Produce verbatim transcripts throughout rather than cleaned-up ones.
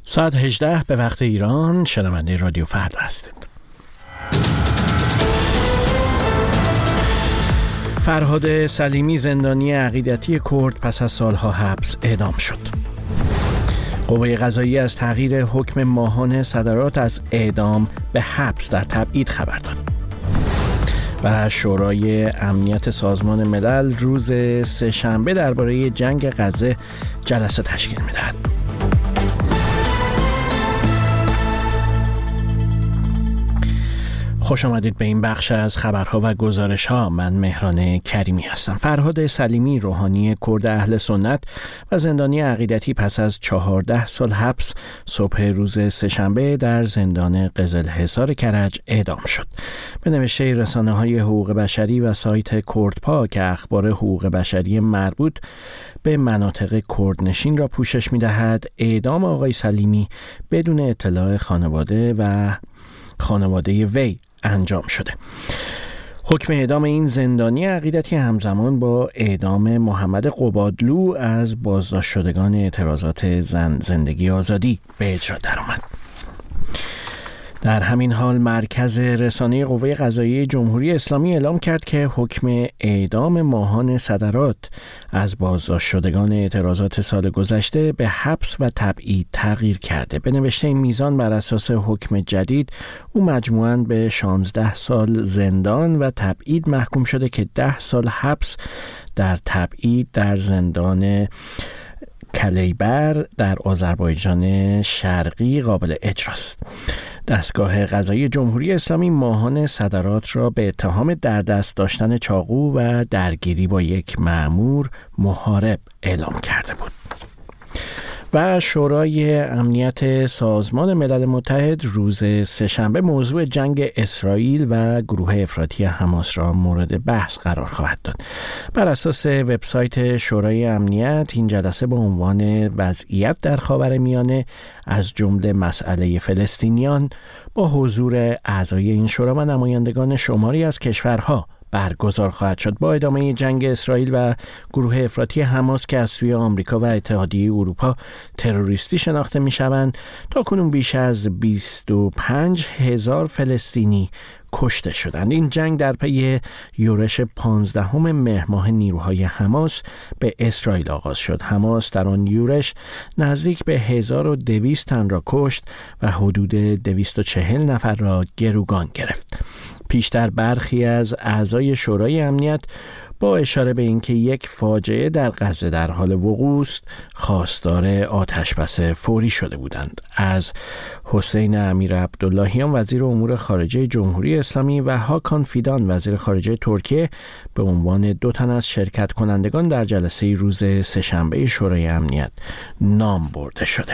ساعت هجده به وقت ایران، شنونده رادیو فردا هستید. فرهاد سلیمی زندانی عقیدتی کرد پس از سالها حبس اعدام شد. قوه قضاییه از تغییر حکم ماهان صدرات از اعدام به حبس در تبعید خبر داد. و شورای امنیت سازمان ملل روز سه‌شنبه درباره جنگ غزه جلسه تشکیل می‌دهد. خوش آمدید به این بخش از خبرها و گزارش‌ها. من مهران کریمی هستم. فرهاد سلیمی، روحانی کرد اهل سنت و زندانی عقیدتی، پس از چهارده سال حبس صبح روز سه‌شنبه در زندان قزلحصار کرج اعدام شد. به نوشته رسانه‌های حقوق بشری و سایت کردپا که اخبار حقوق بشری مربوط به مناطق کردنشین را پوشش می‌دهد، اعدام آقای سلیمی بدون اطلاع خانواده و خانواده وی انجام شده. حکم اعدام این زندانی عقیدتی همزمان با اعدام محمد قبادلو از بازداشت شدگان اعتراضات زن زندگی آزادی به اجرا درآمد. در همین حال مرکز رسانه قوه قضاییه جمهوری اسلامی اعلام کرد که حکم اعدام ماهان صدرات از بازداشت شدگان اعتراضات سال گذشته به حبس و تبعید تغییر کرده. به نوشته میزان بر اساس حکم جدید او مجموعاً به شانزده سال زندان و تبعید محکوم شده که ده سال حبس در تبعید در زندان کلیبر در آذربایجان شرقی قابل اجراست. دستگاه قضایی جمهوری اسلامی ماهان صدرات را به اتهام در دست داشتن چاقو و درگیری با یک مأمور محارب اعلام کرده بود. و شورای امنیت سازمان ملل متحد روز سه‌شنبه موضوع جنگ اسرائیل و گروه افراطی حماس را مورد بحث قرار خواهد داد. بر اساس وبسایت شورای امنیت، این جلسه با عنوان وضعیت در خاورمیانه از جمله مسئله فلسطینیان با حضور اعضای این شورا و نمایندگان شماری از کشورها برگزار خواهد شد. با ادامه جنگ اسرائیل و گروه افراطی حماس که از سوی آمریکا و اتحادیه اروپا تروریستی شناخته می شوند، تا کنون بیش از بیست و پنج هزار فلسطینی کشته شدند. این جنگ در پی یورش پانزدهم مهر ماه نیروهای حماس به اسرائیل آغاز شد. حماس در آن یورش نزدیک به هزار و دویست تن را کشت و حدود دویست و چهل نفر را گروگان گرفت. پیشتر برخی از اعضای شورای امنیت با اشاره به اینکه یک فاجعه در غزه در حال وقوع است، خواستار آتشبس فوری شده بودند. از حسین امیر عبداللهیان وزیر امور خارجه جمهوری اسلامی و هاکان فیدان وزیر خارجه ترکیه به عنوان دو تن از شرکت کنندگان در جلسه روز سه‌شنبه شورای امنیت نام برده شده.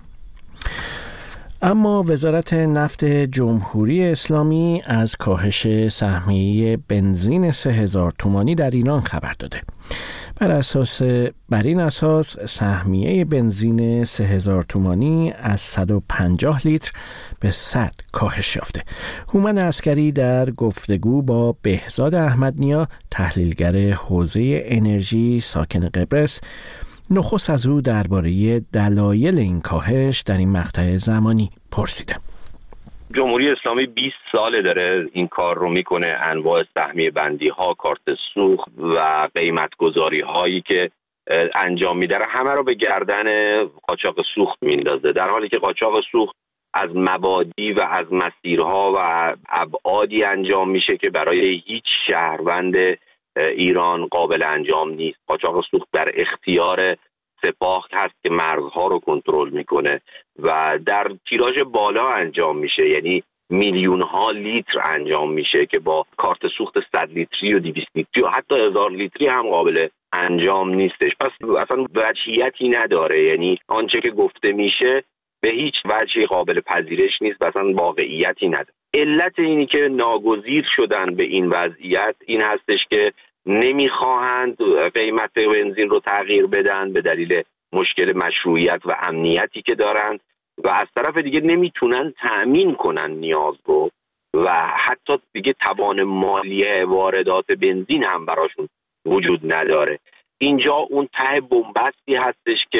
اما وزارت نفت جمهوری اسلامی از کاهش سهمیه بنزین سه هزار تومانی در ایران خبر داده. بر اساس بر این اساس سهمیه بنزین سه هزار تومانی از صد و پنجاه لیتر به صد کاهش یافته. هومن عسکری در گفتگو با بهزاد احمدنیا، تحلیلگر حوزه انرژی ساکن قبرس، نخست از او درباره دلایل این کاهش در این مقطع زمانی پرسیدم. جمهوری اسلامی بیست ساله داره این کار رو میکنه، انواع سهمیه بندی ها، کارت سوخت و قیمت گذاری هایی که انجام میده همه رو به گردن قاچاق سوخت میندازه، در حالی که قاچاق سوخت از مبادی و از مسیرها و ابعادی انجام میشه که برای هیچ شهروند ایران قابل انجام نیست. قاچاق سوخت در اختیار سپاه هست که مرزها رو کنترل میکنه و در تیراژ بالا انجام میشه، یعنی میلیون ها لیتر انجام میشه که با کارت سوخت صد لیتری و دویست لیتری و حتی هزار لیتری هم قابل انجام نیستش. پس اصلا وجهیتی نداره، یعنی آنچه که گفته میشه به هیچ وجهی قابل پذیرش نیست و اصلا واقعیتی نداره. علت اینی که ناگزیر شدن به این وضعیت این هستش که نمیخواهند قیمت بنزین رو تغییر بدن به دلیل مشکل مشروعیت و امنیتی که دارند و از طرف دیگه نمیتونن تأمین کنن نیاز رو و حتی دیگه توان مالی واردات بنزین هم براشون وجود نداره. اینجا اون ته بنبستی هستش که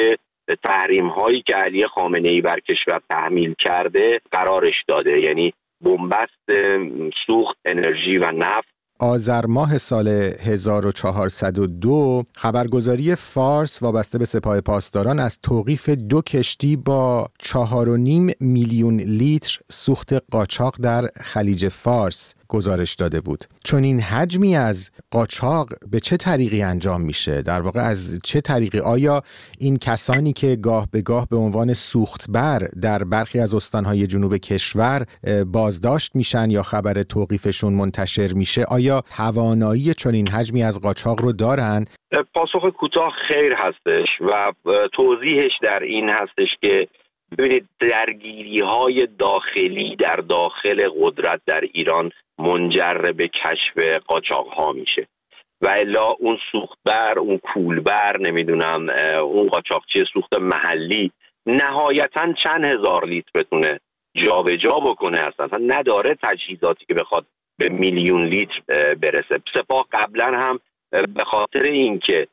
تحریم هایی که علی خامنه‌ای بر کشور تحمیل کرده قرارش داده، یعنی بنبست سوخت، انرژی و نفت. آذر ماه سال هزار و چهارصد و دو خبرگزاری فارس وابسته به سپاه پاسداران از توقیف دو کشتی با چهار و نیم میلیون لیتر سوخت قاچاق در خلیج فارس گزارش داده بود. چون این حجمی از قاچاق به چه طریقی انجام میشه؟ در واقع از چه طریقی؟ آیا این کسانی که گاه به گاه به عنوان سوختبر در برخی از استانهای جنوب کشور بازداشت میشن یا خبر توقیفشون منتشر میشه، آیا توانایی چون این حجمی از قاچاق رو دارن؟ پاسخ کوتاه خیر هستش و توضیحش در این هستش که ببینید درگیری های داخلی در داخل قدرت در ایران منجر به کشف قاچاق ها میشه و الا اون سوختبر، اون کولبر، نمیدونم اون قاچاقچی سوخت محلی نهایتاً چند هزار لیتر بتونه جا به جا بکنه، اصلا نداره تجهیزاتی که بخواد به میلیون لیتر برسه. سپاه قبلا هم به خاطر اینکه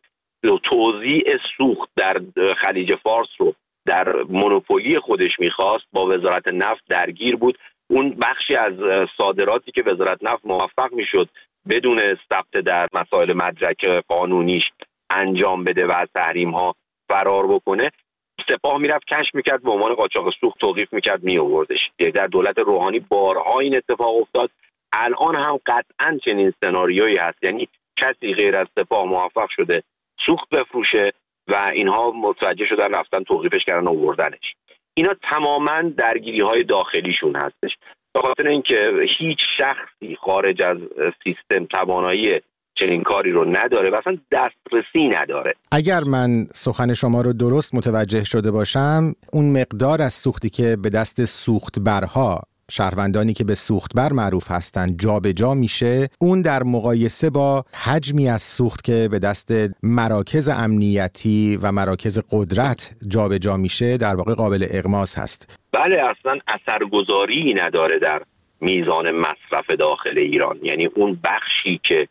توزیع سوخت در خلیج فارس رو در مونوپولی خودش میخواست با وزارت نفت درگیر بود. اون بخشی از صادراتی که وزارت نفت موفق میشد بدون ثبت در مسائل مدرک قانونیش انجام بده و از تحریم ها فرار بکنه، سپاه میرفت کشف میکرد، به عنوان قاچاق سوخت توقیف میکرد، میآوردش. در دولت روحانی بارها این اتفاق افتاد. الان هم قطعا چنین سناریویی هست، یعنی کسی غیر از سپاه موفق شده سوخت بفروشه و اینها متوجه شدن رفتن توقیفش کردن و آوردنش. اینا تماما درگیری های داخلیشون هستش، به خاطر اینکه هیچ شخصی خارج از سیستم توانایی چنین کاری رو نداره و اصلا دسترسی نداره. اگر من سخن شما رو درست متوجه شده باشم، اون مقدار از سوختی که به دست سوختبرها، شهروندانی که به سوختبر معروف هستند، جا به جا میشه، اون در مقایسه با حجمی از سوخت که به دست مراکز امنیتی و مراکز قدرت جا به جا میشه در واقع قابل اغماس هست. بله، اصلا اثرگذاری نداره در میزان مصرف داخل ایران. یعنی اون بخشی که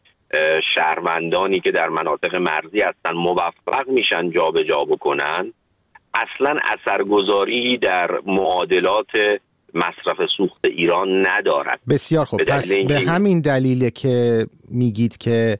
شهروندانی که در مناطق مرزی هستن موفق میشن جا به جا بکنن، اصلا اثرگذاری در معادلات مصرف سوخت ایران ندارد. بسیار خوب. پس به همین دلیله که میگید که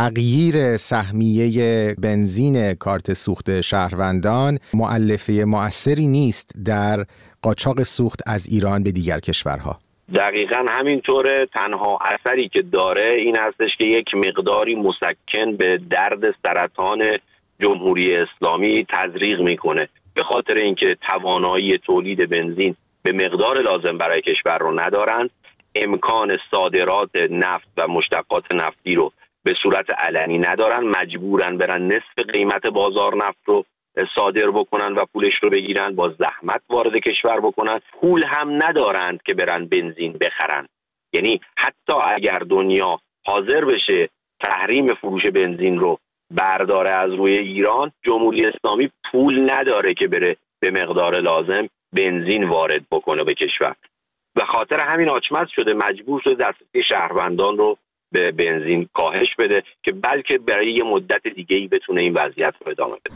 تغییر سهمیه بنزین کارت سوخت شهروندان مؤلفه مؤثری نیست در قاچاق سوخت از ایران به دیگر کشورها. دقیقاً همینطوره. تنها اثری که داره این هستش که یک مقداری مسکن به درد سرطان جمهوری اسلامی تزریق میکنه، به خاطر اینکه توانایی تولید بنزین به مقدار لازم برای کشور رو ندارند، امکان صادرات نفت و مشتقات نفتی رو به صورت علنی ندارن، مجبورن برن نصف قیمت بازار نفت رو صادر بکنن و پولش رو بگیرن، با زحمت وارد کشور بکنن. پول هم ندارند که برن بنزین بخرن. یعنی حتی اگر دنیا حاضر بشه تحریم فروش بنزین رو برداره از روی ایران، جمهوری اسلامی پول نداره که بره به مقدار لازم بنزین وارد بکنه به کشور. و خاطر همین آچمز شده، مجبور شده دسترسی شهروندان رو به بنزین کاهش بده که بلکه برای یه مدت دیگه‌ای بتونه این وضعیت رو ادامه بده.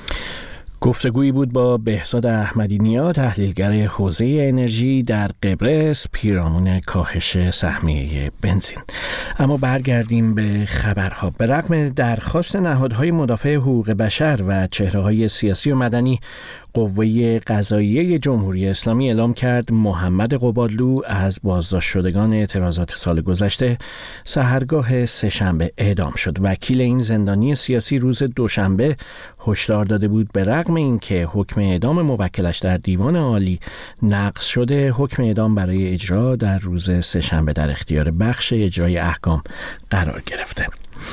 گفتگویی بود با بهزاد احمدی نیا، تحلیلگر حوزه انرژی در قبرس، پیرامون کاهش سهمیه بنزین. اما برگردیم به خبرها. به رغم درخواست نهادهای مدافع حقوق بشر و چهره‌های سیاسی و مدنی، قوه قضاییه جمهوری اسلامی اعلام کرد محمد قبادلو از بازداشت شدگان اعتراضات سال گذشته سحرگاه سه‌شنبه اعدام شد. وکیل این زندانی سیاسی روز دوشنبه هشدار داده بود به رغم اینکه حکم اعدام موکلش در دیوان عالی نقض شده، حکم اعدام برای اجرا در روز سه‌شنبه در اختیار بخش اجرای احکام قرار گرفته.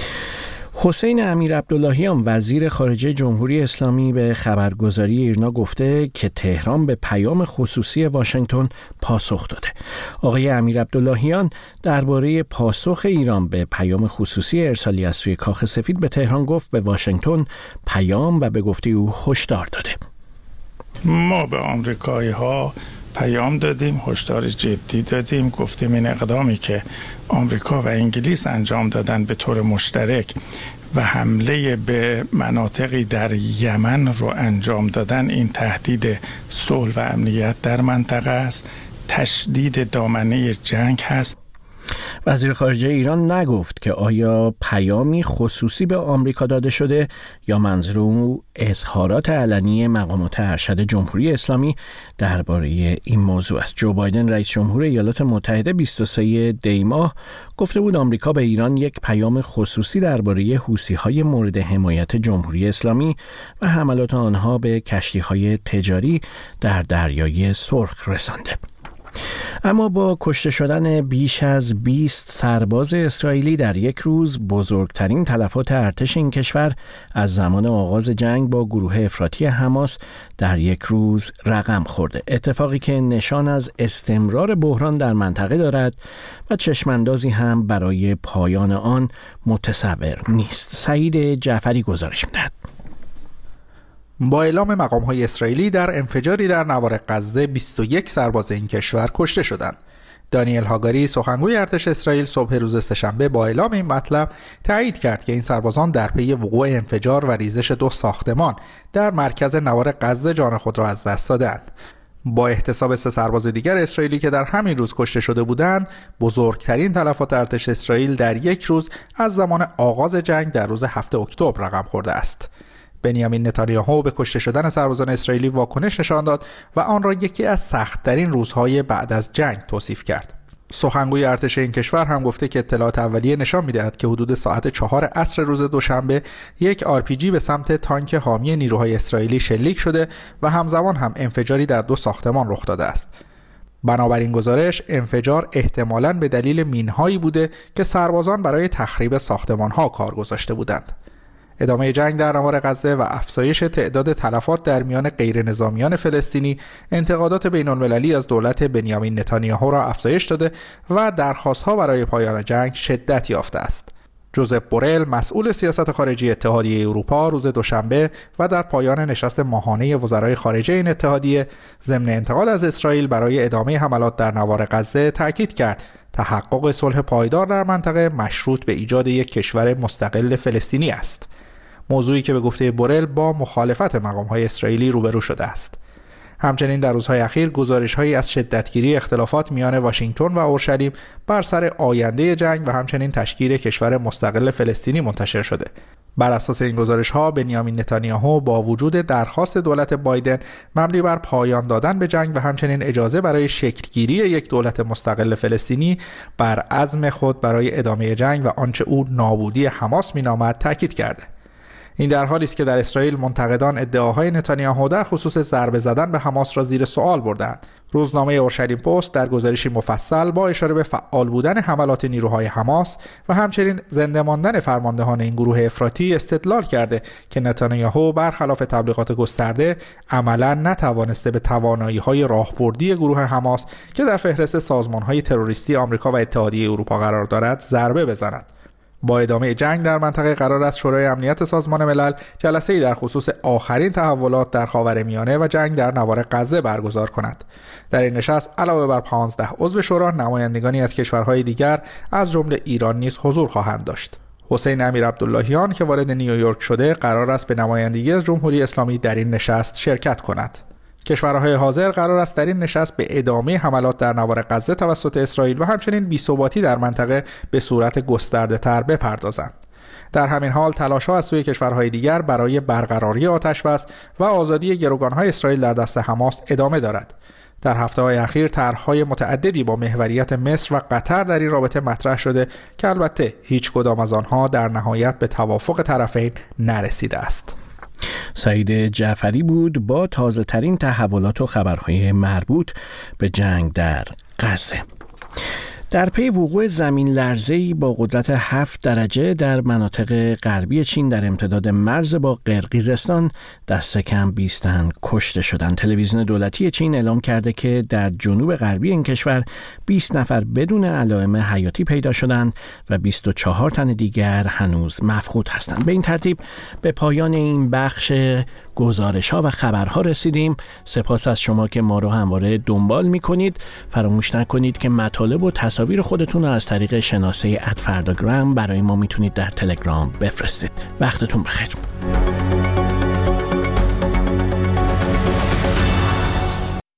حسین امیرعبداللهیان وزیر خارجه جمهوری اسلامی به خبرگزاری ایرنا گفته که تهران به پیام خصوصی واشنگتن پاسخ داده. آقای امیرعبداللهیان درباره پاسخ ایران به پیام خصوصی ارسالی از سوی کاخ سفید به تهران گفت به واشنگتن پیام و به گفته او هشدار داده. ما به آمریکایی‌ها پیام دادیم، هشدار جدی دادیم، گفتیم این اقدامی که آمریکا و انگلیس انجام دادن به طور مشترک و حمله به مناطقی در یمن رو انجام دادن این تهدید صلح و امنیت در منطقه است، تشدید دامنه جنگ هست. وزیر خارجه ایران نگفت که آیا پیامی خصوصی به آمریکا داده شده یا منظور او اظهارات علنی مقامات ارشد جمهوری اسلامی درباره این موضوع است. جو بایدن رئیس جمهور ایالات متحده بیست و سوم دی ماه گفته بود آمریکا به ایران یک پیام خصوصی درباره حوثی‌های مورد حمایت جمهوری اسلامی و حملات آنها به کشتی‌های تجاری در دریای سرخ رسانده. اما با کشته شدن بیش از بیست سرباز اسرائیلی در یک روز، بزرگترین تلفات ارتش این کشور از زمان آغاز جنگ با گروه افراطی حماس در یک روز رقم خورده. اتفاقی که نشان از استمرار بحران در منطقه دارد و چشماندازی هم برای پایان آن متصور نیست. سعید جعفری گزارش می‌دهد. با اعلام مقام‌های اسرائیلی در انفجاری در نوار غزه بیست و یک سرباز این کشور کشته شدند. دانیل هاگاری سخنگوی ارتش اسرائیل صبح روز سه‌شنبه با اعلام این مطلب تایید کرد که این سربازان در پی وقوع انفجار و ریزش دو ساختمان در مرکز نوار غزه جان خود را از دست دادند. با احتساب سه سرباز دیگر اسرائیلی که در همین روز کشته شده بودند، بزرگترین تلفات ارتش اسرائیل در یک روز از زمان آغاز جنگ در روز هفتم اکتبر رقم خورده است. بنیامین نتانیاهو به کشته شدن سربازان اسرائیلی واکنش نشان داد و آن را یکی از سخت‌ترین روزهای بعد از جنگ توصیف کرد. سخنگوی ارتش این کشور هم گفته که اطلاعات اولیه نشان می‌دهد که حدود ساعت چهار عصر روز دوشنبه یک آر پی جی به سمت تانک حامی نیروهای اسرائیلی شلیک شده و همزمان هم انفجاری در دو ساختمان رخ داده است. بنابراین گزارش انفجار احتمالاً به دلیل مین‌هایی بوده که سربازان برای تخریب ساختمان‌ها کار گذاشته بودند. ادامه جنگ در نوار غزه و افزایش تعداد تلفات در میان غیر نظامیان فلسطینی انتقادات بین‌المللی از دولت بنیامین نتانیاهو را افزایش داده و درخواست‌ها برای پایان جنگ شدت یافته است. جوزپ بورل مسئول سیاست خارجی اتحادیه اروپا روز دوشنبه و در پایان نشست ماهانه وزرای خارجه این اتحادیه ضمن انتقاد از اسرائیل برای ادامه حملات در نوار غزه تاکید کرد تحقق صلح پایدار در منطقه مشروط به ایجاد یک کشور مستقل فلسطینی است. موضوعی که به گفته بورل با مخالفت مقام‌های اسرائیلی روبرو شده است. همچنین در روزهای اخیر گزارش‌هایی از شدتگیری اختلافات میان واشنگتن و اورشلیم بر سر آینده جنگ و همچنین تشکیل کشور مستقل فلسطینی منتشر شده. بر اساس این گزارش‌ها بنیامین نتانیاهو با وجود درخواست دولت بایدن مبنی بر پایان دادن به جنگ و همچنین اجازه برای شکلگیری یک دولت مستقل فلسطینی بر عزم خود برای ادامه جنگ و آنچه او نابودی حماس می‌نامد تاکید کرده. این در حالی است که در اسرائیل منتقدان ادعاهای نتانیاهو در خصوص ضربه زدن به حماس را زیر سوال بردند. روزنامه اورشلیم پست در گزارشی مفصل با اشاره به فعال بودن حملات نیروهای حماس و همچنین زنده ماندن فرماندهان این گروه افراطی استدلال کرده که نتانیاهو برخلاف تبلیغات گسترده عملاً نتوانسته به توانایی‌های راهبردی گروه حماس که در فهرست سازمان‌های تروریستی آمریکا و اتحادیه اروپا قرار دارد ضربه بزند. با ادامه جنگ در منطقه قرار است شورای امنیت سازمان ملل جلسه‌ای در خصوص آخرین تحولات در خاورمیانه و جنگ در نوار غزه برگزار کند. در این نشست علاوه بر پانزده عضو شورا، نمایندگانی از کشورهای دیگر از جمله ایران نیز حضور خواهند داشت. حسین امیر عبداللهیان که وارد نیویورک شده قرار است به نمایندگی از جمهوری اسلامی در این نشست شرکت کند. کشورهای حاضر قرار است در این نشست به ادامه حملات در نوار غزه توسط اسرائیل و همچنین بی‌ثباتی در منطقه به صورت گسترده‌تر بپردازند. در همین حال تلاش‌ها از سوی کشورهای دیگر برای برقراری آتش‌بس و آزادی گروگان‌های اسرائیل در دست حماس ادامه دارد. در هفته‌های اخیر طرح‌های متعددی با محوریت مصر و قطر در این رابطه مطرح شده که البته هیچ کدام از آنها در نهایت به توافق طرفین نرسیده است. سعید جعفری بود با تازه ترین تحولات و خبرهای مربوط به جنگ در غزه. در پی وقوع زمین لرزه‌ای با قدرت هفت درجه در مناطق غربی چین در امتداد مرز با قرقیزستان دست کم بیست تن کشته شدند. تلویزیون دولتی چین اعلام کرده که در جنوب غربی این کشور بیست نفر بدون علائم حیاتی پیدا شدند و بیست و چهار تن دیگر هنوز مفقود هستند. به این ترتیب به پایان این بخش گزارش ها و خبرها رسیدیم. سپاس از شما که ما رو همواره دنبال میکنید. فراموش نکنید که مطالب و تصاویر خودتون رو از طریق شناسه ات فرداگرام برای ما میتونید در تلگرام بفرستید. وقتتون بخیر.